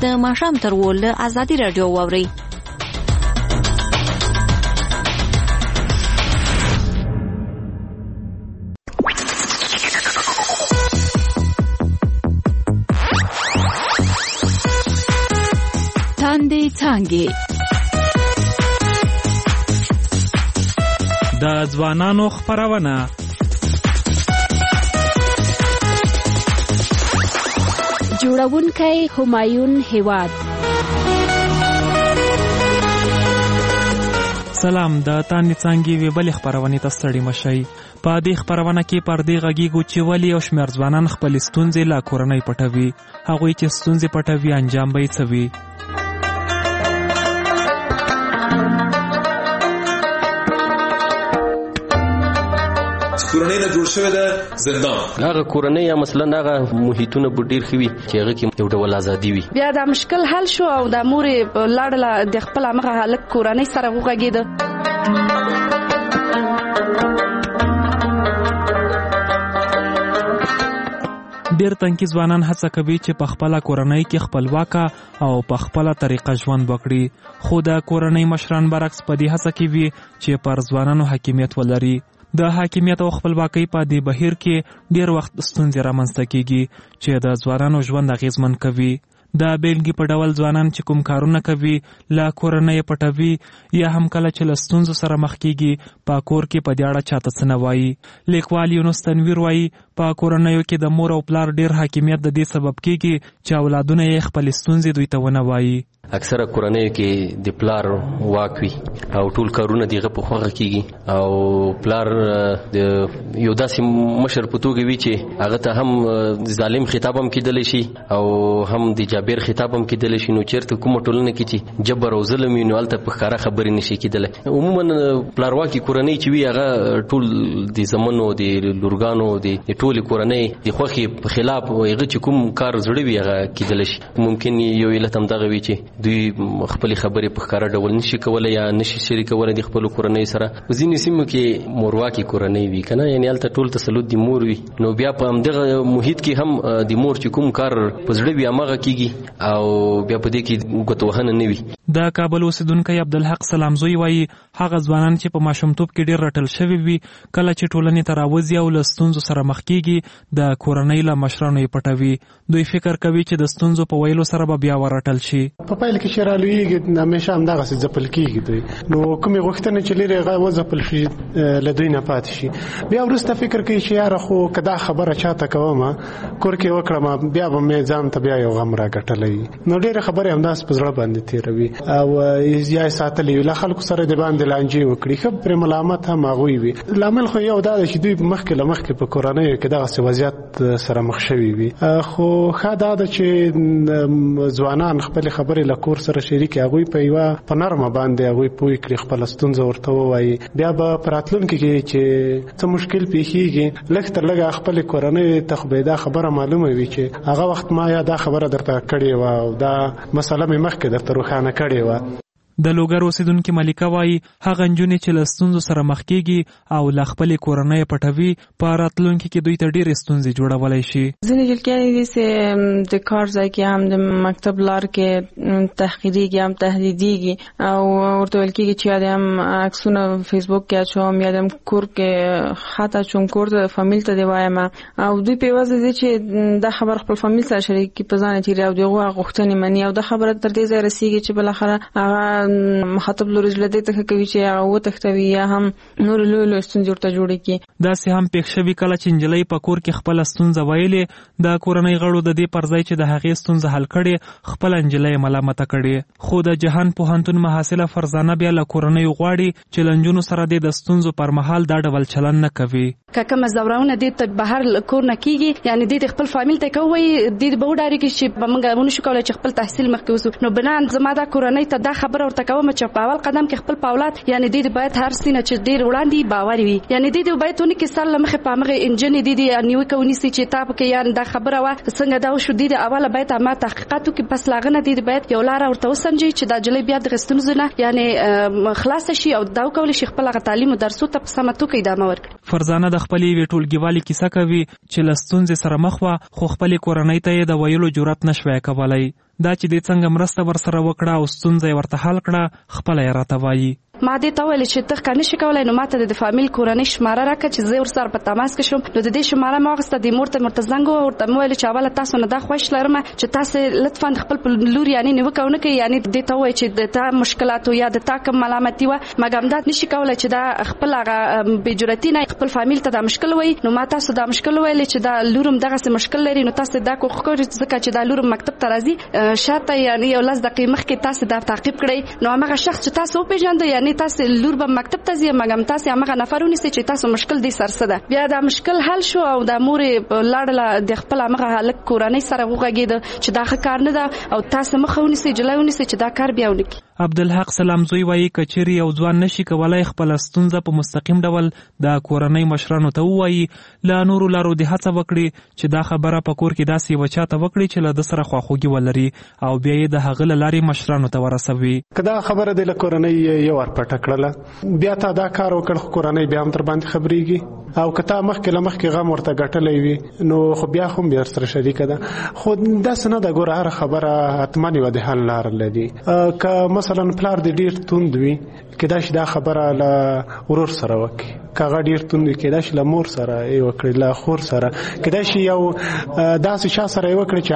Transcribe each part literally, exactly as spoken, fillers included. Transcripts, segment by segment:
د ماښام تر اووه له ازادي راډیو واورئ. تاندې څانګې د ځوانانو خپرونه. جوړونکی همایون هیواد. سلام، د تاندې څانګې وی بلې خپرونې ته ستړي مشئ. په دې خپرونه کې پر دې غږیږو چې ولې یو شمېر ځوانان خپلې ستونزې له کورنۍ پټوي. هغوی چې ستونزې پټوي انجام به یې څه وي؟ کورنۍ نه جوړ شوی د زندان هغه کورنۍ یا مثلا هغه محیطونه به ډېر ښه وي چې هغه کې یو ډول ازادي وي. بیا دا مشکل حل شو او د مورې لاړله د خپل همغه هلک کورنۍ سره وغږېده. ډېر تنکي ځوانان هڅه کوي چې په خپله کورنۍ کې خپلواکه او په خپله طریقه ژوند وکړي، خو د کورنۍ مشران برعکس په دې هڅه کې وي چې پر ځوانانو حاکمیت ولري. د حاکمیت او خپلواکۍ په دې بهیر کې ډېر وخت ستونزې رامنځته کېږي چې د ځوانانو ژوند اغېزمن کوي. د بیلګې په ډول ځوانان چې کوم کارونه کوي له کورنۍ پټوي یا هم کله چې له ستونزو سره مخ کېږي په کور کې په دې اړه چاته څه نه وایي. لیکوال یونس تنویر وایي په کورنیو کې د مور او پلار ډېر حاکمیت د دې سبب کېږي چې اولادونه یې خپلې ستونزې دوی ته ونه وایي. اکثره کورنیو کې د پلار واک وي او ټول کارونه دغه په خوښه کېږي او پلار د یو داسې مشر په توګه وي چې هغه ته هم ظالم خطاب هم کېدلی شي او هم د جابر خطاب هم کېدلی شي. نو چېرته کومه ټولنه کې چې جبر او ظلم وي نو هلته په ښکاره خبرې نشي کېدلی. عموما پلارواکي کورنۍ چې وي هغه ټول د زمنو د لورګانو د ټولې کورنۍ د خوښې په خلاف هغه چې کوم کار زړه وي هغه کېدلی شي. ممکن یو علت هم دغه وي چې دوی خپل خبرې په ښکاره ډول نشي کولای یا نشي شریکولای د خپل کورنۍ سره. ځینې سیمو کې مورواکي کورنۍ وي کنه، یعنی هلته ټول تسلط د مور وي. نو بیا په همدغه محیط کې هم د مور چې کوم کار په زړه وي هماغه کېږي او بیا په دې کې ګوتوهنه نه وي. د کابل اوسیدونکی عبدالحق سلامزوی وایي هغه ځوانان چې په ماشومتوب کې ډېر رټل شوي وي کله چې ټولنې ته راوځي او له ستونزو سره مخ کېږي د کورنۍ له مشرانو یې پټوي. دوی فکر کوي چې د ستونزو په ویلو سره به بیا ورټل شي. په پیل کې چې رالویږي همیشه همدغسې ځپل کېږي دوی، نو کومې غوښتنې چې لرې هغه وځپل شي له دوی نه پاتې شي. بیا وروسته فکر کوي چې یاره خو که دا خبره چاته کوم کور کې وکړم بیا به مې ځان ته بیا یو غم راګټلی. نو ډېرې خبرې همداسې په زړه باندې تېروي او یا یې ساتلې وي، له خلکو سره د باندې لانجې وکړي، ښه پرې ملامت هم هغوی وي. لامل خو یو دا دی چې دوی مخکې له مخکې په کورنیو کې دغسې وضعیت سره مخ شوي وي. خو ښه دا ده چې ځوانان خپلې خبرې له کور سره شریکي، هغوی په یوه په نرمه باندې هغوی پوه کړي، خپله ستونزه ورته ووایي. بیا به په راتلونکي کې چې څه مشکل پیښیږي لږ تر لږه خپلې کورنۍ ته خو به دا خبره معلومه وي چې هغه وخت ما یا دا خبره درته کړې وه او دا مسله مې مخکې درته روښانه کړې وه. د لوګر اوسیدونکي ملیکه وایي هغه نجونې چې له ستونزو سره مخ کېږي او له خپلې کورنۍ پټوي په راتلونکي کې دوی ته ډېرې ستونزې جوړولی شي. ځینې جلکیانې دي چې د کار ځای کې هم د مکتب لار کې تحقیریږي هم تهدیدیږي او ورته ویل کېږي چې یا د هم عکسونه فیسبوک کې اچوم یا د هم کور کې خط اچوم، کور ته فامیل ته دې وایم او دوی په یوازې دي چې دا خبر خپل فامیل سره شریک کړي په ځان یې تېري او د هغو غوښتنې مني او دا خبره تر دې ځایه رسېږي چې بالاخره هغه مخاطب لوري زړه دې ته کوي چې هغه وتښتوي یا هم نور لوی لوی ستونزې ورته جوړې کړي. داسې هم پېښ شوي کله چې نجلۍ په کور کې خپله ستونزه ویلې، د کورنۍ غړو د دې پر ځای چې د هغې ستونزه حل کړې خپله نجلۍ ملامته کړې. خو د جهان پوهنتون محصله فرزانه بیا له کورنۍ غواړي چې له نجونو سره دې د ستونزو پر مهال دا ډول چلن نه کوي. که کومه زورونه دې ته بهر کور نه کېږي، یعنې دې د خپل فامیل ته کوي، دې به وډارېږي چې به موږ ونشو کولی چې خپل تحصیل مخکې وسو. نو بنان زما دا کورنۍ ته دا خبره ورته کوم چې په اول قدم کې خپل په اولاد یعنې دې باید هر سینه چې ډېر وړاندې باور وي، یعنې دې باید ونه کې سر له مخې په همغې انجنې دې نیوکه ونیسي چې تا پکې یعنې دا خبره وه څنګه دا وشو. دې اوله باید ما تحقیقات وکړي، پس له هغه نه دې باید یو لاره ورته وسنجوي چې دا نجلۍ بیا دغه ستونزو نه یعنې خلاصه شي او دا وکولی شي خپل هغه تعلیم او درسو ته په سمه توګه ادامه ورکړي. فرزانه د خپلې یوې ټولګیوالې کیسه کوي چې له ستونزې سره مخ وه خو خپلې کورنۍ ته یې د ویلو جرأت نه شوی کولی. دا چې د څنګه مرسته ورسره وکړه او ستونزه ورته حل کړه خپل یې راته وایي. ما دې ته ویل چې ته ښه نشې کولی نو ما ته د فامیل کورنۍ شماره راکړه چې زه ورسره په تماس کې شم. نو د دې شماره مې واخیسته، د مور ته مې ورته زنګ ووهه، ورته مې ویل چې اوله تاسو نه دا خوښ لرم چې تاسې لطفا خپل په لور یعنې نیوکه ونه کوئ، یعنې دې ته ووایئ چې د تا مشکلاتو یا د تا کوم ملامتي وه مګر دا نشي کولی چې دا خپل هغه بېجرأتي نه خپل فامیل ته دا مشکل وایي. نو ما تاسو دا مشکل وویلې چې دا لورم دغسې مشکل لري، نو تاسې دا کوښښ کوئ ځکه چې دا لورم مکتب ته راځي شاته یعنې یو لس دقیقې مخکې تاسې دا تعقیب کړئ. نو همغه شخص چې تاسو وپېژانده یعنې تاسې لور مکتب ته ځي مګم تاسې همغه نفر ونیسئ چې تاسو مشکل دې سر څه ده. بیا دا مشکل حل شو او دا مور یې لاړله د خپل همغه هلک کورنۍ سره وغږېده چې دا ښه کار نه ده او تاسې مخه ونیسئ جلۍ ونیسئ چې دا کار بیا ونه کړي. عبدالحق سلامزوی وایي که چیرې یو ځوان نشي کولی خپله ستونزه په مستقیم ډول د کورنۍ مشرانو ته ووایي، له نورو لارو دې هڅه وکړي چې دا خبره په کور کې داسې یوه چا ته وکړي چې له ده سره خواخوږي ولري او بیا یې د هغه له لارې مشرانو ته ورسوي. که دا خبره دې له کورنۍ یو ور پټه کړله بیا تا دا کار وکړ خو کورنۍ بیا هم تر باندې خبرېږي او که تا مخکې له مخکې غم ورته ګټلی وي نو خو بیا خو هم بیا سره شریکه ده. خو داسې نه ده، ګوره هره خبره حتما یوه د حل لاره لري. که مثلا پلار دې ډېر توند وي کېدای شي دا خبره له ورور سره وکړي، که هغه ډېر توند وي کېدای شي له مور سره یې وکړي، له خور سره کېدای شي یو داسې چا سره یې وکړي چې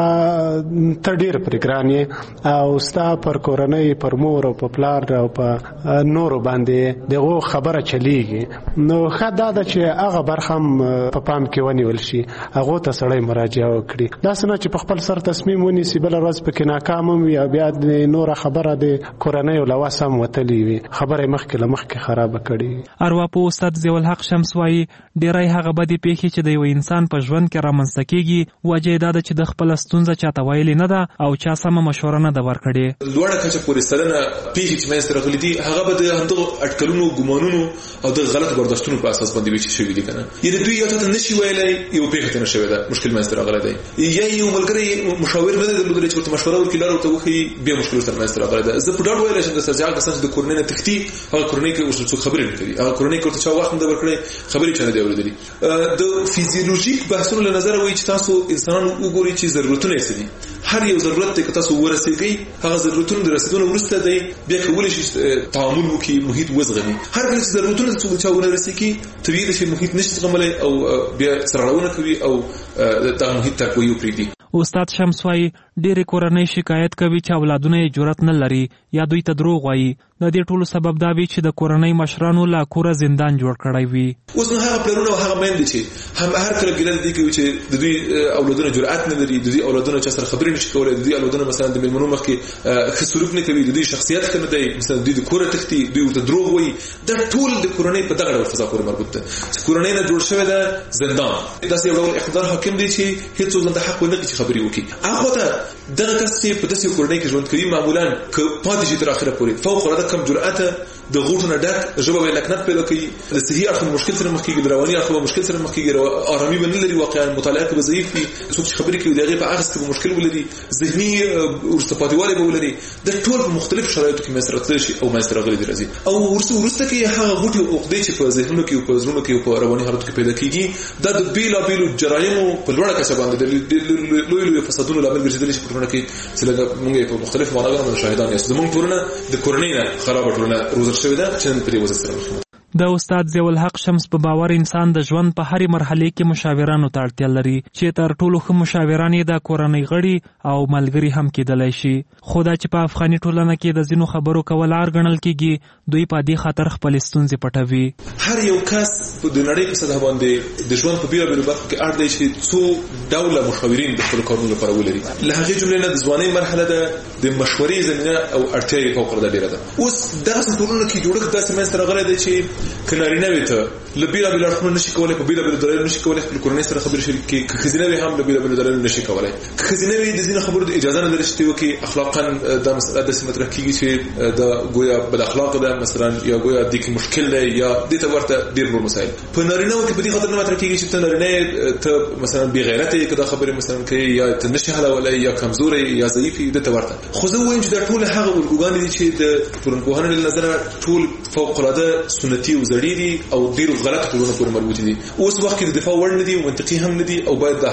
هغه ته ډېر پرې ګران یې او ستا پر کورنۍ پر مور او په پلار او په نورو باندې د هغو خبره چلیږي. نو ښه دا ده چې هغه برخه هم په پام کې ونیول شي، هغو ته سړی مراجعه وکړي. داسې نه چې په خپل سر تصمیم ونیسي بله ورځ پکې ناکام هم وي او بیا د نوره خبره د کورنیو له وس هم وتلې وي، خبره یې مخکې له مخکې خرابه کړې. ارواپوه استاد ضیاءالحق شمس وایي ډېری هغه بدې پیښې چې د یو انسان په ژوند کې رامنځته کېږي وجه یې دا ده چې د خپله ستونزه چاته ویلې نه ده او چا سمه مشوره نه ده ورکړې. لوړه کچه پورې سلنه پیښې چې منځته راغلي دي هغه به د همدغو اټکلونو ګمانونو او د غلطو برداشتونو په اساس باندې ویشي شوي دي که نه. یا د دوی یو ته نشي ویلی یو پیښه ته نه شوې ده مشکل منځته راغلی دی، یا یو ملګری مشاور نه دی درلودلی چې ورته مشوره وکړي لاره ورته وښیي بیا مشکل ورسره منځته راغلی ده. زه په ډاډ ویلی شم درته چې هغه کسان چې د کورنۍ نه تښتي هغه کورنۍ کې ورسره څوک خبرې نه کوي، هغه کورنۍ کې ورته چا وخت نه ده ورکړی خبرې چا نه دی اورېدلي. د فیزیولوژیک بحثونو له نظره وایي چې تاسو انسانان وګورئ چې ضرورتونه یې څه دي. هر یو ضرورت دی که تاسو ورسېږئ هغه ضرورتونه د رسېدو نه وروسته دی بیا کولی شي تعامل وکړي محیط وزغمي. هر کله چې ضرورتونه د څوک چا ونه رسېږي طبیعي ده چې محیط نشي زغملی او بیا سرغړونه کوي او دغه محیط ترکوي او پرېږدي. استاد شمس وایي ډېرې کورنۍ شکایت کوي چې اولادونه یې جرأت نه لري یا دوی ته دروغ وایي. د دې ټولو سبب دا وي چې د کورنۍ مشرانو له کوره زندان جوړ کړی وي. اوس نو هغه پلرونه او هغه میندې چې هم هر کله ګیله دې کوي چې د دوی اولادونه جرأت نه لري، د دوی اولادونه چا سره خبرې نشي کولی، د دوی اولادونه مثلا د مېلمنو مخکې ښه سلوک نه کوي، د دوی شخصیت ښه نه دی، مثلا دوی د کوره تښتي، دوی ورته دروغ وایي. دا ټول د کورنۍ په دغه ډول فضا پورې مربوط ده چې کورنۍ نه جوړ شوی ده زندان. داسې یو ډول اقتدار حاکم دی چې هېڅوک ځان ته حق ونه کړي چې خبرې وکړي. هغه ته دغه کس چې په داسې کورنۍ کې ژوند کوي معمولا که پاتې شي تر اخره پورې فوق العاده کم جرأته د غوټو نه ډک ژبه به لکنت پیدا کوي، د صحي اړخ مشکل سره مخ کېږي، د رواني اړخ مشکل سره مخ کېږي، آرامي به نه لري، واقعا مطالعه کې به ضعیف وي، څوک چې خبرې کوي د هغې په اخذ کې به مشکل ولري، ذهني وروسته پاتې والی به ولري. د ټول په مختلفو شرایطو کې منځته راتللی شي او منځته راغلي دي راځي. او وروسته کې هغه غوټې او عقدې چې په ذهنونو کې او په زړونو کې او په رواني حالاتو کې پیدا کېږي دا د بېلابېلو جرایمو په لوړه کچه باندې د لویو لویو فسادونو لامل ګرځېدلی شي په ټولنه کې چې لکه موږ یې په مختلفو معناګانو باندې شاهدان یاست. زموږ ټولنه د کورنۍ نه خرابه ټولنه روزل شوې ده چې نن په دې وضعیت سره مخ. د استاد ضیاءالحق شمس په باور انسان د ژوند په هرې مرحلې کې مشاورانو ته اړتیا لري چې تر ټولو ښه مشاوران یې د کورنۍ غړي او ملګري هم کېدلی شي. خو دا چې په افغاني ټولنه کې د ځینو خبرو کول عار ګڼل کېږي دوی په دې خاطر خپلې ستونزې پټوي. هر یو کس د نړۍ په سطحه باندې د ژوند په بېلابېلو برخو کې اړ دی چې څو ډوله مشاورین د خپلو کارونو لپاره ولري. له هغې جملې نه د ځوانۍ مرحله ده، د مشورې زمینه او اړتیا یې فوق العاده ډېره ده. اوس دغسې ټولنو کې جوړښت داسې منځته راغلی دی چې که نارینه وي ته له بېلابېلو اړخونو نشي کولی، په بېلابېلو دلایلو نشي کولی خپل کورنۍ سره خبرې شریک کړي، که ښځینه وي هم له بېلابېلو دلایلو نشي کولی. که ښځینه وي د ځینو خبرو د اجازه نه لري چې ته وکړي، اخلاقا دا مسله داسې مطرح کېږي چې دا ګویا بد اخلاقه ده مثلا، یا ګویا دې کې مشکل دی، یا دې ته ورته ډېر نور مسایل. په نارینهو کې په دې خاطر نه مطرح کېږي چې ته نارینه یې، ته مثلا بې غیرته یې که دا خبرې مثلا کوي، یا ته نشي حلولی، یا کمزوری یا ضعیف یې، دې ته ورته. خو زه وایم چې دا ټول هغه الګوګانې دي چې د ټولنپوهنې له نظره ټول فوق العاده سنتي او زړې دي او ډېرو غلطو ټولنو پورې مربوطې دي. اوس وخت کې د دفاع وړ نه دي او منطقي هم نه دي او باید دا حل شي.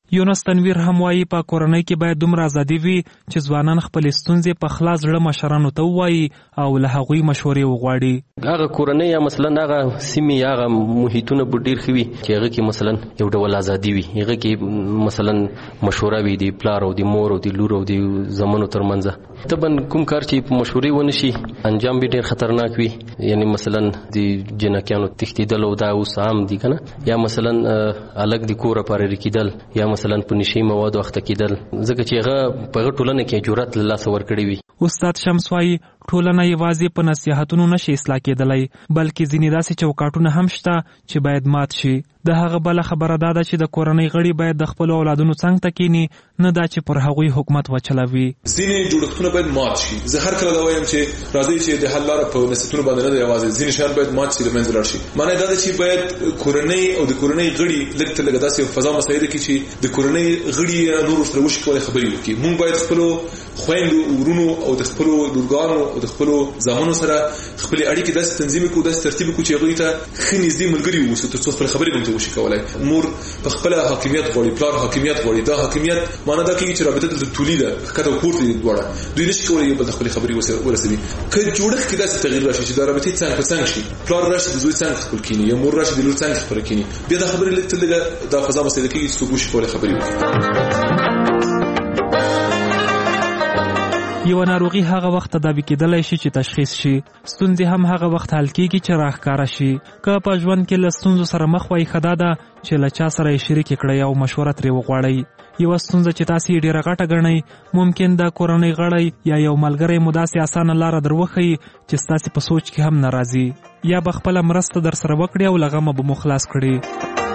یونس تنویر هم وایي په کورنۍ کې باید دومره ازادي وي چې ځوانان خپلې ستونزې په خلاص زړه مشرانو ته ووایي او له هغوی مشورې وغواړي. هغه کورنۍ یا مثلا هغه سیمې هغه محیطونه به ډېر ښه وي چې هغه کې مثلا یو ډول ازادي وي، هغه کې مثلا مشوره وي د پلار او د مور او د لور او د زامنو ترمنځ. طبعا کوم کار چې په مشورې ونه شي انجام به ډېر خطرناک وي، یعنی مثلا د جنکیانو تښتېدل او دا اوس عام دي که نه، یا مثلا الګ د کوره پارېرې کېدل، یا مثلا په نشي موادو اخته کېدل، ځکه چې هغه په هغه ټولنه کې جرأت له لاسه ورکړی وي. استاد شمس وایي ټولنه یوازې په نصیحتونو نشي اصلاح کېدلی، بلکې ځینې داسې چوکاټونه هم شته چې باید مات شي. د هغه بله خبره دا ده چې د کورنۍ غړي باید د خپلو اولادونو څنګ ته کینی، نه دا چې پر هغوی حکومت وچلوي. ځینې جوړښتونه باید مات شي. زه هر کله دا وایم چې راځئ چې د حل لاره په نصیحتونو باندې نه ده، یوازې ځینې شیان باید مات شي، له منځه لاړ شي. معنی دا ده چې باید کورنۍ او د کورنۍ غړي لږ تر لږه داسې فضا مساعده کړي چې د کورنۍ غړي نور سره وشي کولای خبرې وکړي. موږ باید خپلو خویندو ورونو او د خپلو لورګانو او د خپلو زامنو سره خپلې اړیکې داسې تنظیم کړو، داسې ترتیب کړو چې هغوی ته ښه نږدې ملګري واوسو تر څو خپلې خبرې به ورته وشي کولای. مور په خپله حاکمیت غواړي، پلار حاکمیت غواړي. دا حاکمیت معنا دا کوي چې رابطه دلته طولي ده، ښکته او پورته دي دواړه، دوی نشي کولی یو بل ته خپلې خبرې ورسوي. که جوړښت کې داسې تغییر راشي چې دا رابطې څنګ په څنګ شي، پلار راشي د زوی څنګ خپل کیني، یا مور راشي د لور څنګ خپل کیني، بیا دا خبرې لږ تر لږه دا فضا مساعده کېږي چې څوک وشي کولی خبرې وکړي. یو ناروغي هغه وخت تداوي کېدلی شي چې تشخیص شي، ستونزې هم هغه وخت حل کېږي چې راښکاره شي. که په ژوند کې له ستونزو سره مخ وای، ښه دا ده چې له چا سره یې شریکې کړئ او مشوره ترې وغواړئ. یوه ستونزه چې تاسې یې ډېره غټه ګڼئ، ممکن د کورنۍ غړی یا یو ملګری مو داسې اسانه لاره در وښیي چې ستاسې په سوچ کې هم نه راځي، یا به خپله مرسته در سره وکړي او له غمه به مو خلاص کړي.